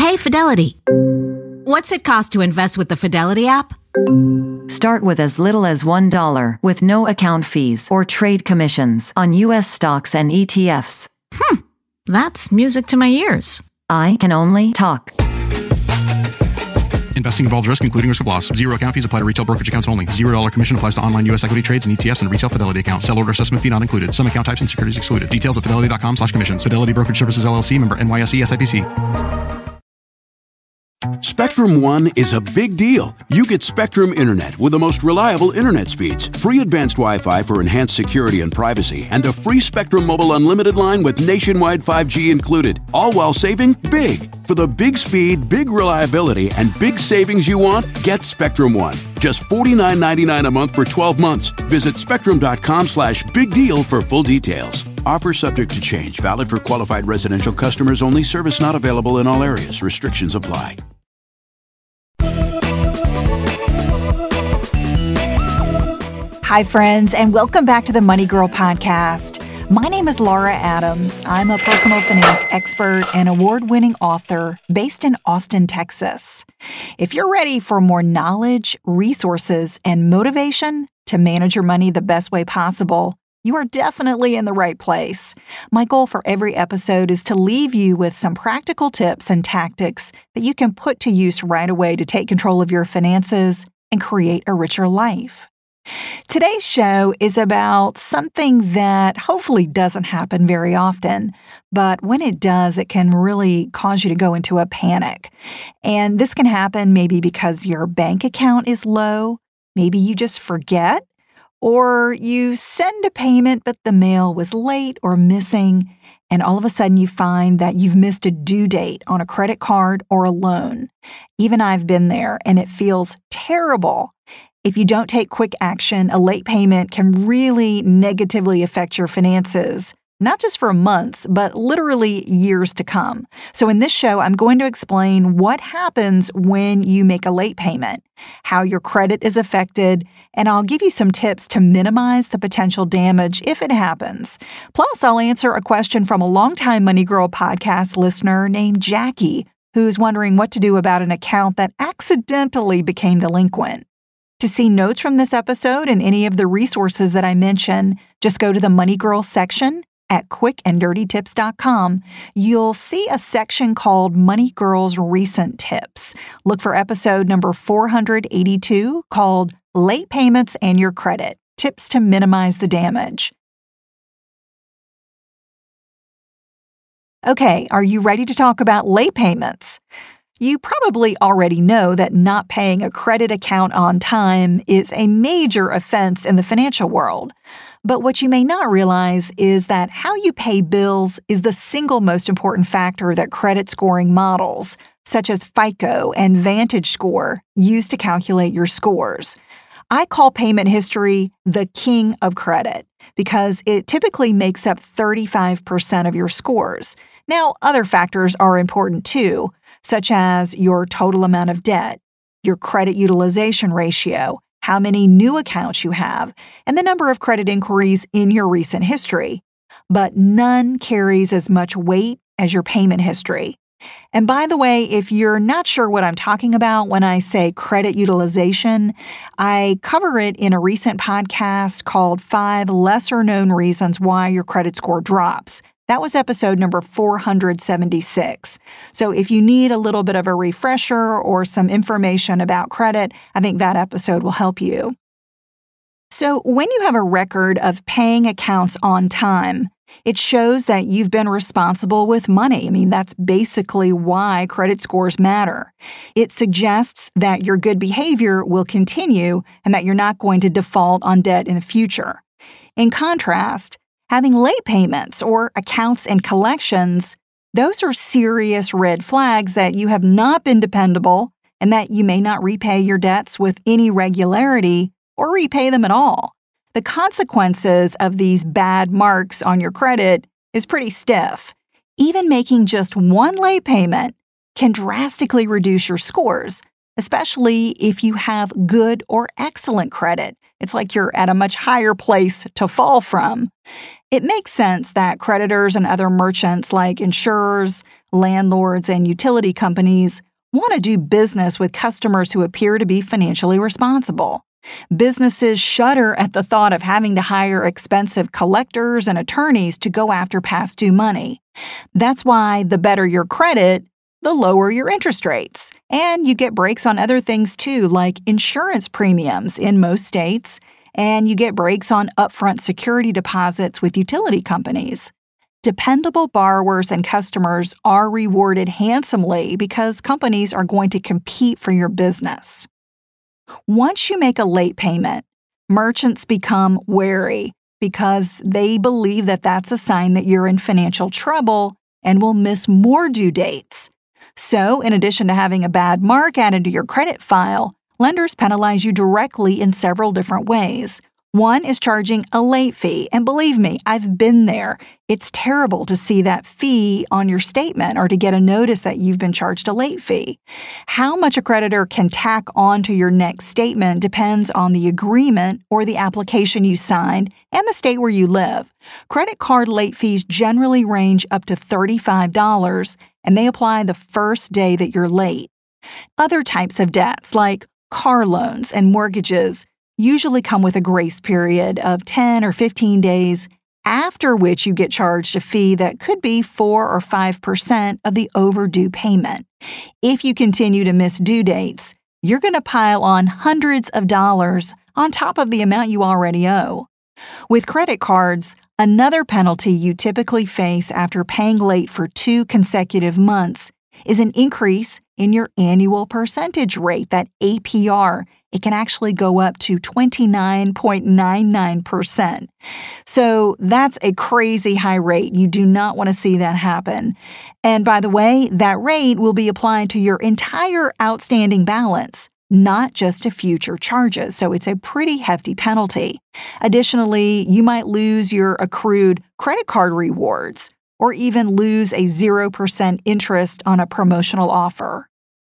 Hey, Fidelity. What's it cost to invest with the Fidelity app? Start with as little as $1 with no account fees or trade commissions on U.S. stocks and ETFs. That's music to my ears. I can only talk. Investing involves risk, including risk of loss. Zero account fees apply to retail brokerage accounts only. $0 commission applies to online U.S. equity trades and ETFs and retail Fidelity accounts. Sell order assessment fee not included. Some account types and securities excluded. Details at fidelity.com/commissions. Fidelity Brokerage Services, LLC, member NYSE SIPC. Spectrum One is a big deal. You get Spectrum Internet with the most reliable internet speeds, free advanced Wi-Fi for enhanced security and privacy, and a free Spectrum Mobile Unlimited line with nationwide 5G included, all while saving big. For the big speed, big reliability, and big savings you want, get Spectrum One. Just $49.99 a month for 12 months. Visit spectrum.com/big deal for full details. Offer subject to change. Valid for qualified residential customers only. Service not available in all areas. Restrictions apply. Hi, friends, and welcome back to the Money Girl podcast. My name is Laura Adams. I'm a personal finance expert and award-winning author based in Austin, Texas. If you're ready for more knowledge, resources, and motivation to manage your money the best way possible, you are definitely in the right place. My goal for every episode is to leave you with some practical tips and tactics that you can put to use right away to take control of your finances and create a richer life. Today's show is about something that hopefully doesn't happen very often, but when it does, it can really cause you to go into a panic. And this can happen maybe because your bank account is low, maybe you just forget, or you send a payment but the mail was late or missing, and all of a sudden you find that you've missed a due date on a credit card or a loan. Even I've been there, and it feels terrible. If you don't take quick action, a late payment can really negatively affect your finances, not just for months, but literally years to come. So in this show, I'm going to explain what happens when you make a late payment, how your credit is affected, and I'll give you some tips to minimize the potential damage if it happens. Plus, I'll answer a question from a longtime Money Girl podcast listener named Jackie, who's wondering what to do about an account that accidentally became delinquent. To see notes from this episode and any of the resources that I mention, just go to the Money Girl section at quickanddirtytips.com. You'll see a section called Money Girl's Recent Tips. Look for episode number 482 called Late Payments and Your Credit, Tips to Minimize the Damage. Okay, are you ready to talk about late payments? You probably already know that not paying a credit account on time is a major offense in the financial world. But what you may not realize is that how you pay bills is the single most important factor that credit scoring models, such as FICO and Vantage Score, use to calculate your scores. I call payment history the king of credit because it typically makes up 35% of your scores. Now, other factors are important too, such as your total amount of debt, your credit utilization ratio, how many new accounts you have, and the number of credit inquiries in your recent history. But none carries as much weight as your payment history. And by the way, if you're not sure what I'm talking about when I say credit utilization, I cover it in a recent podcast called 5 Lesser Known Reasons Why Your Credit Score Drops. That was episode number 476. So if you need a little bit of a refresher or some information about credit, I think that episode will help you. So when you have a record of paying accounts on time, it shows that you've been responsible with money. I mean, that's basically why credit scores matter. It suggests that your good behavior will continue and that you're not going to default on debt in the future. In contrast, having late payments or accounts and collections, those are serious red flags that you have not been dependable and that you may not repay your debts with any regularity or repay them at all. The consequences of these bad marks on your credit is pretty stiff. Even making just one late payment can drastically reduce your scores, especially if you have good or excellent credit. It's like you're at a much higher place to fall from. It makes sense that creditors and other merchants like insurers, Landlords and utility companies want to do business with customers who appear to be financially responsible. Businesses shudder at the thought of having to hire expensive collectors and attorneys to go after past due money. That's why the better your credit, the lower your interest rates. And you get breaks on other things too, like insurance premiums in most states, and you get breaks on upfront security deposits with utility companies. Dependable borrowers and customers are rewarded handsomely because companies are going to compete for your business. Once you make a late payment, merchants become wary because they believe that that's a sign that you're in financial trouble and will miss more due dates. So, in addition to having a bad mark added to your credit file, lenders penalize you directly in several different ways. One is charging a late fee, and believe me, I've been there. It's terrible to see that fee on your statement or to get a notice that you've been charged a late fee. How much a creditor can tack on to your next statement depends on the agreement or the application you signed and the state where you live. Credit card late fees generally range up to $35, and they apply the first day that you're late. Other types of debts, like car loans and mortgages, usually come with a grace period of 10 or 15 days, after which you get charged a fee that could be 4 or 5% of the overdue payment. If you continue to miss due dates, you're going to pile on hundreds of dollars on top of the amount you already owe. With credit cards, another penalty you typically face after paying late for 2 consecutive months is an increase in your annual percentage rate, that APR. It can actually go up to 29.99%. So that's a crazy high rate. You do not want to see that happen. And by the way, that rate will be applied to your entire outstanding balance, not just to future charges. So it's a pretty hefty penalty. Additionally, you might lose your accrued credit card rewards or even lose a 0% interest on a promotional offer.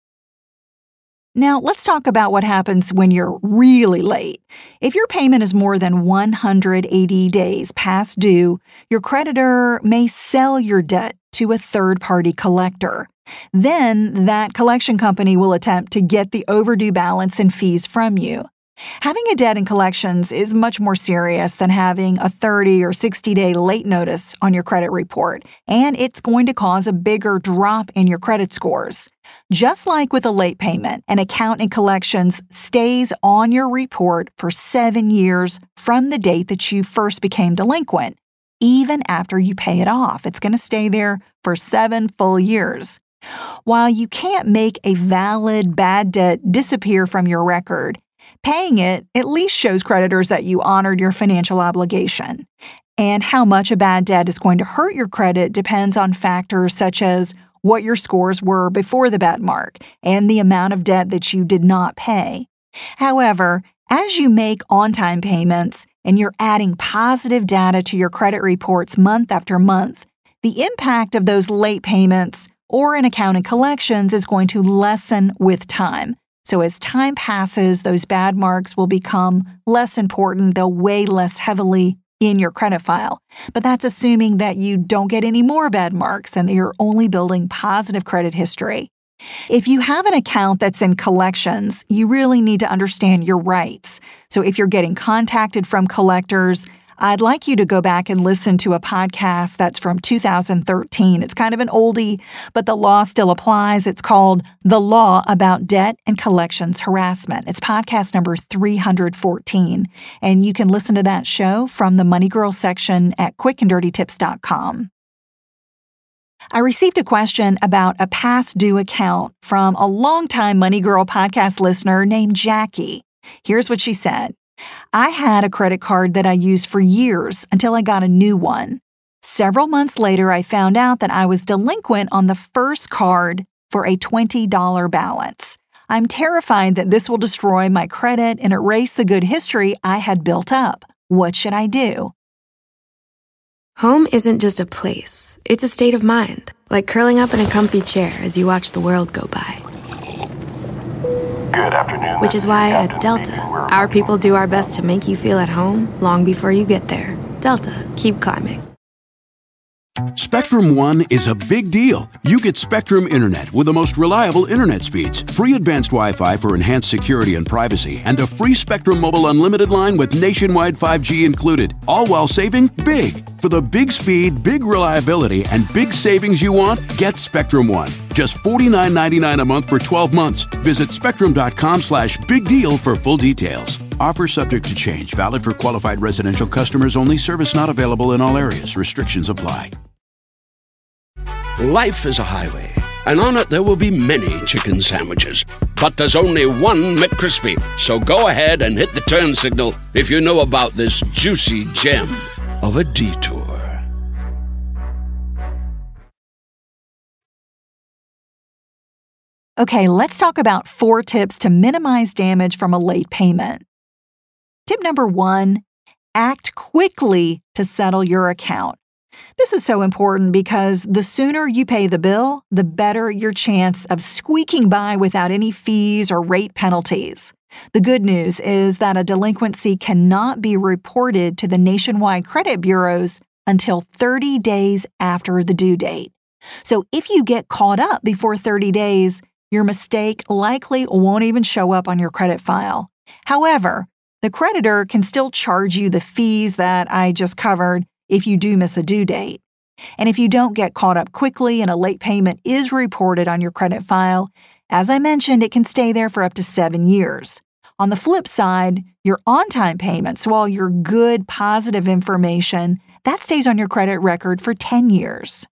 Now, let's talk about what happens when you're really late. If your payment is more than 180 days past due, your creditor may sell your debt to a third-party collector. Then, that collection company will attempt to get the overdue balance and fees from you. Having a debt in collections is much more serious than having a 30 or 60-day late notice on your credit report, and it's going to cause a bigger drop in your credit scores. Just like with a late payment, an account in collections stays on your report for 7 years from the date that you first became delinquent. Even after you pay it off, it's going to stay there for 7 full years. While you can't make a valid bad debt disappear from your record, paying it at least shows creditors that you honored your financial obligation. And how much a bad debt is going to hurt your credit depends on factors such as what your scores were before the bad mark and the amount of debt that you did not pay. However, as you make on-time payments and you're adding positive data to your credit reports month after month, the impact of those late payments or an account in collections is going to lessen with time. So as time passes, those bad marks will become less important. They'll weigh less heavily in your credit file. But that's assuming that you don't get any more bad marks and that you're only building positive credit history. If you have an account that's in collections, you really need to understand your rights. So if you're getting contacted from collectors, I'd like you to go back and listen to a podcast that's from 2013. It's kind of an oldie, but the law still applies. It's called The Law About Debt and Collections Harassment. It's podcast number 314, and you can listen to that show from the Money Girl section at quickanddirtytips.com. I received a question about a past due account from a longtime Money Girl podcast listener named Jackie. Here's what she said. I had a credit card that I used for years until I got a new one. Several months later, I found out that I was delinquent on the first card for a $20 balance. I'm terrified that this will destroy my credit and erase the good history I had built up. What should I do? Home isn't just a place, it's a state of mind, like curling up in a comfy chair as you watch the world go by. Good afternoon. Which is why at Delta, our people do our best to make you feel at home long before you get there. Delta, keep climbing. Spectrum One is a big deal. You get Spectrum Internet with the most reliable internet speeds, free advanced Wi-Fi for enhanced security and privacy, and a free Spectrum Mobile Unlimited line with nationwide 5G included, all while saving big. For the big speed, big reliability, and big savings you want, get Spectrum One. Just $49.99 a month for 12 months. Visit spectrum.com/big deal for full details. Offer subject to change. Valid for qualified residential customers only. Service not available in all areas. Restrictions apply. Life is a highway, and on it there will be many chicken sandwiches. But there's only one McCrispy. So go ahead and hit the turn signal if you know about this juicy gem of a detour. Okay, let's talk about 4 tips to minimize damage from a late payment. Tip number 1, act quickly to settle your account. This is so important because the sooner you pay the bill, the better your chance of squeaking by without any fees or rate penalties. The good news is that a delinquency cannot be reported to the nationwide credit bureaus until 30 days after the due date. So if you get caught up before 30 days, your mistake likely won't even show up on your credit file. However, the creditor can still charge you the fees that I just covered if you do miss a due date. And if you don't get caught up quickly and a late payment is reported on your credit file, as I mentioned, it can stay there for up to 7 years. On the flip side, your on-time payments, while your good, positive information, that stays on your credit record for 10 years.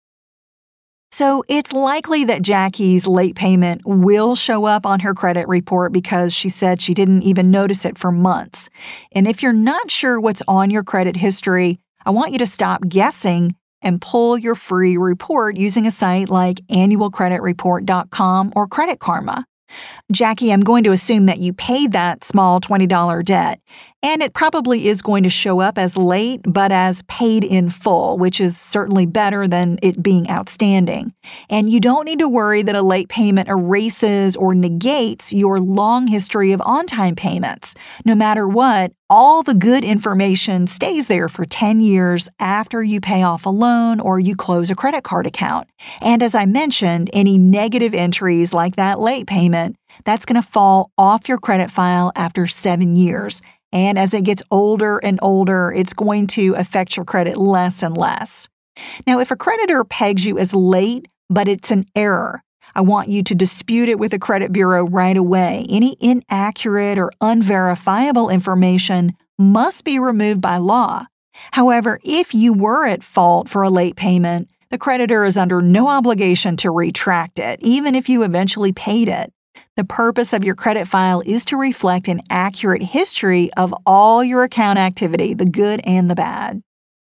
So it's likely that Jackie's late payment will show up on her credit report because she said she didn't even notice it for months. And if you're not sure what's on your credit history, I want you to stop guessing and pull your free report using a site like annualcreditreport.com or Credit Karma. Jackie, I'm going to assume that you paid that small $20 debt, and it probably is going to show up as late, but as paid in full, which is certainly better than it being outstanding. And you don't need to worry that a late payment erases or negates your long history of on-time payments. No matter what, all the good information stays there for 10 years after you pay off a loan or you close a credit card account. And as I mentioned, any negative entries like that late payment, that's going to fall off your credit file after 7 years. And as it gets older and older, it's going to affect your credit less and less. Now, if a creditor pegs you as late, but it's an error, I want you to dispute it with the credit bureau right away. Any inaccurate or unverifiable information must be removed by law. However, if you were at fault for a late payment, the creditor is under no obligation to retract it, even if you eventually paid it. The purpose of your credit file is to reflect an accurate history of all your account activity, the good and the bad.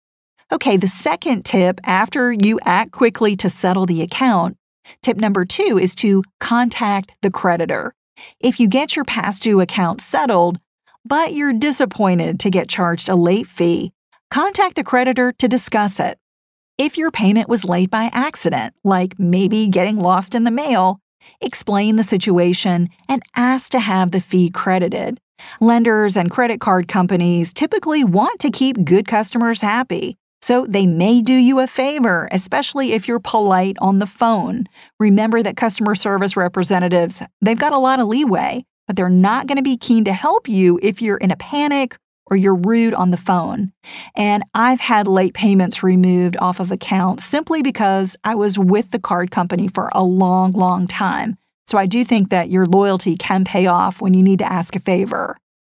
Okay, the second tip after you act quickly to settle the account, tip number 2 is to contact the creditor. If you get your past due account settled, but you're disappointed to get charged a late fee, contact the creditor to discuss it. If your payment was late by accident, like maybe getting lost in the mail, explain the situation and ask to have the fee credited. Lenders and credit card companies typically want to keep good customers happy, so they may do you a favor, especially if you're polite on the phone. Remember that customer service representatives, they've got a lot of leeway, but they're not going to be keen to help you if you're in a panic or you're rude on the phone. And I've had late payments removed off of accounts simply because I was with the card company for a long, long time. So I do think that your loyalty can pay off when you need to ask a favor.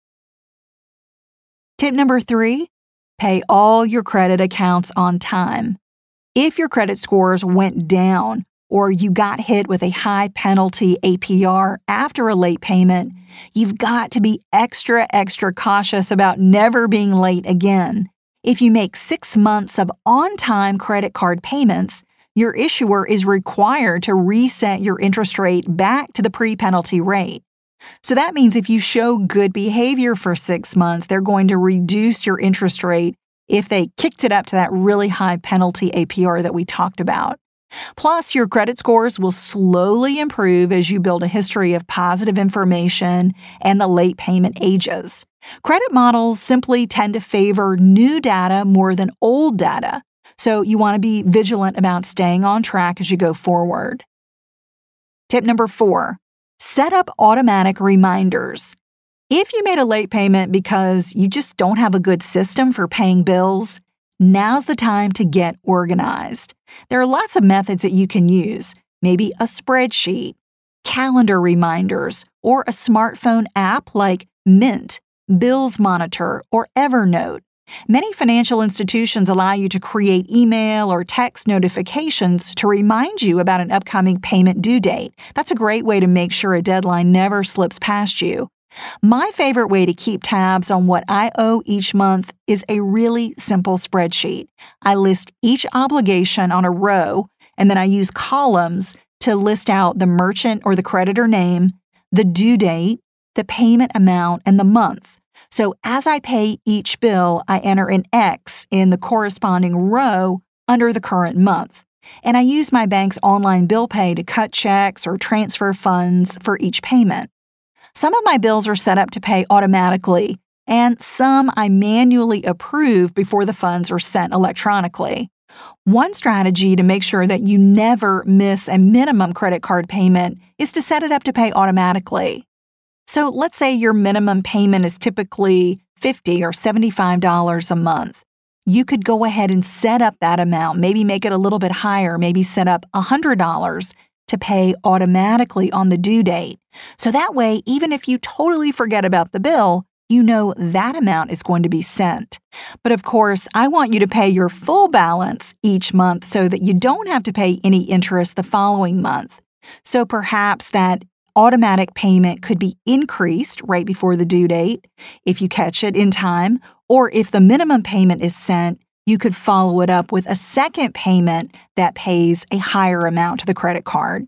Tip number 3, pay all your credit accounts on time. If your credit scores went down or you got hit with a high penalty APR after a late payment, you've got to be extra cautious about never being late again. If you make 6 months of on-time credit card payments, your issuer is required to reset your interest rate back to the pre-penalty rate. So that means if you show good behavior for 6 months, they're going to reduce your interest rate if they kicked it up to that really high penalty APR that we talked about. Plus, your credit scores will slowly improve as you build a history of positive information and the late payment ages. Credit models simply tend to favor new data more than old data. So you want to be vigilant about staying on track as you go forward. Tip number 4, set up automatic reminders. If you made a late payment because you just don't have a good system for paying bills, now's the time to get organized. There are lots of methods that you can use, maybe a spreadsheet, calendar reminders, or a smartphone app like Mint, Bills Monitor, or Evernote. Many financial institutions allow you to create email or text notifications to remind you about an upcoming payment due date. That's a great way to make sure a deadline never slips past you. My favorite way to keep tabs on what I owe each month is a really simple spreadsheet. I list each obligation on a row, and then I use columns to list out the merchant or the creditor name, the due date, the payment amount, and the month. So as I pay each bill, I enter an X in the corresponding row under the current month. And I use my bank's online bill pay to cut checks or transfer funds for each payment. Some of my bills are set up to pay automatically, and some I manually approve before the funds are sent electronically. One strategy to make sure that you never miss a minimum credit card payment is to set it up to pay automatically. So let's say your minimum payment is typically $50 or $75 a month. You could go ahead and set up that amount, maybe make it a little bit higher, maybe set up $100 to pay automatically on the due date. So that way, even if you totally forget about the bill, you know that amount is going to be sent. But of course, I want you to pay your full balance each month so that you don't have to pay any interest the following month. So perhaps that automatic payment could be increased right before the due date if you catch it in time, or if the minimum payment is sent, you could follow it up with a second payment that pays a higher amount to the credit card.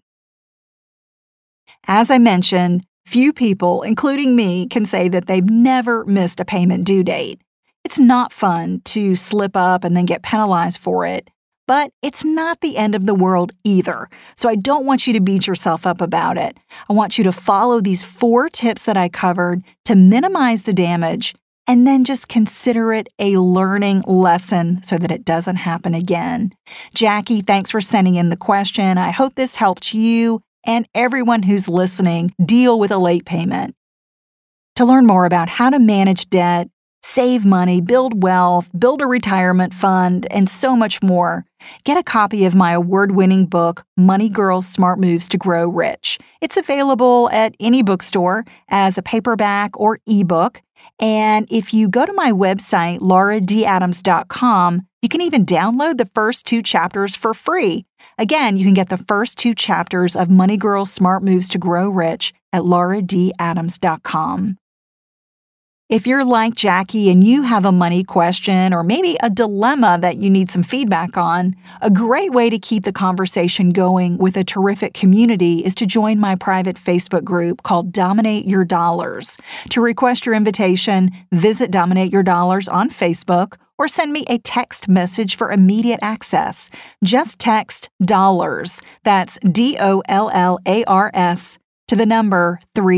As I mentioned, few people, including me, can say that they've never missed a payment due date. It's not fun to slip up and then get penalized for it, but it's not the end of the world either. So I don't want you to beat yourself up about it. I want you to follow these 4 tips that I covered to minimize the damage, and then just consider it a learning lesson so that it doesn't happen again. Jackie, thanks for sending in the question. I hope this helped you and everyone who's listening deal with a late payment. To learn more about how to manage debt, save money, build wealth, build a retirement fund, and so much more, get a copy of my award-winning book, Money Girls Smart Moves to Grow Rich. It's available at any bookstore as a paperback or ebook. And if you go to my website, lauradadams.com, you can even download the first 2 chapters for free. Again, you can get the first 2 chapters of Money Girls Smart Moves to Grow Rich at lauradadams.com. If you're like Jackie and you have a money question or maybe a dilemma that you need some feedback on, a great way to keep the conversation going with a terrific community is to join my private Facebook group called Dominate Your Dollars. To request your invitation, visit Dominate Your Dollars on Facebook or send me a text message for immediate access. Just text dollars, that's DOLLARS, to the number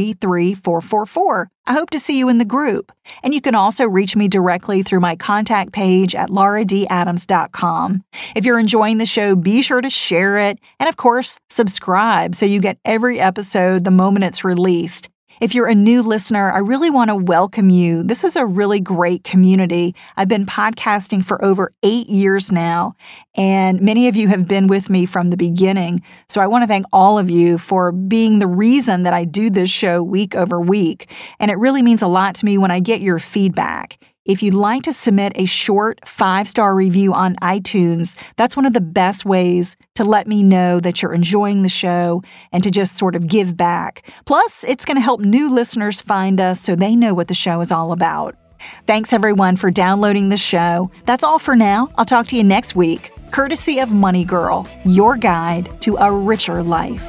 33444. I hope to see you in the group. And you can also reach me directly through my contact page at lauradadams.com. If you're enjoying the show, be sure to share it and, of course, subscribe so you get every episode the moment it's released. If you're a new listener, I really want to welcome you. This is a really great community. I've been podcasting for over 8 years now, and many of you have been with me from the beginning. So I want to thank all of you for being the reason that I do this show week over week. And it really means a lot to me when I get your feedback. If you'd like to submit a short 5-star review on iTunes, that's one of the best ways to let me know that you're enjoying the show and to just sort of give back. Plus, it's going to help new listeners find us so they know what the show is all about. Thanks, everyone, for downloading the show. That's all for now. I'll talk to you next week, courtesy of Money Girl, your guide to a richer life.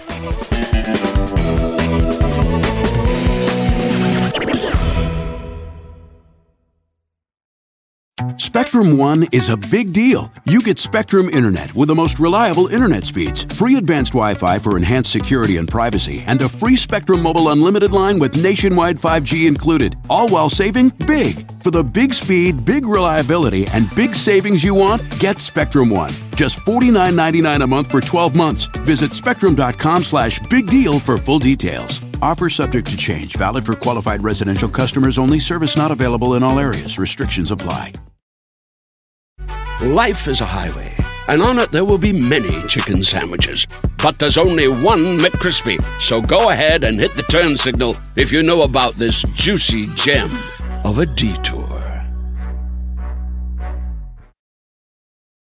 Spectrum One is a big deal. You get Spectrum Internet with the most reliable internet speeds, free advanced Wi-Fi for enhanced security and privacy, and a free Spectrum Mobile Unlimited line with nationwide 5G included, all while saving big. For the big speed, big reliability, and big savings you want, get Spectrum One. Just $49.99 a month for 12 months. Visit spectrum.com/big deal for full details. Offer subject to change. Valid for qualified residential customers only. Service not available in all areas. Restrictions apply. Life is a highway, and on it there will be many chicken sandwiches. But there's only one McCrispy. So go ahead and hit the turn signal if you know about this juicy gem of a detour.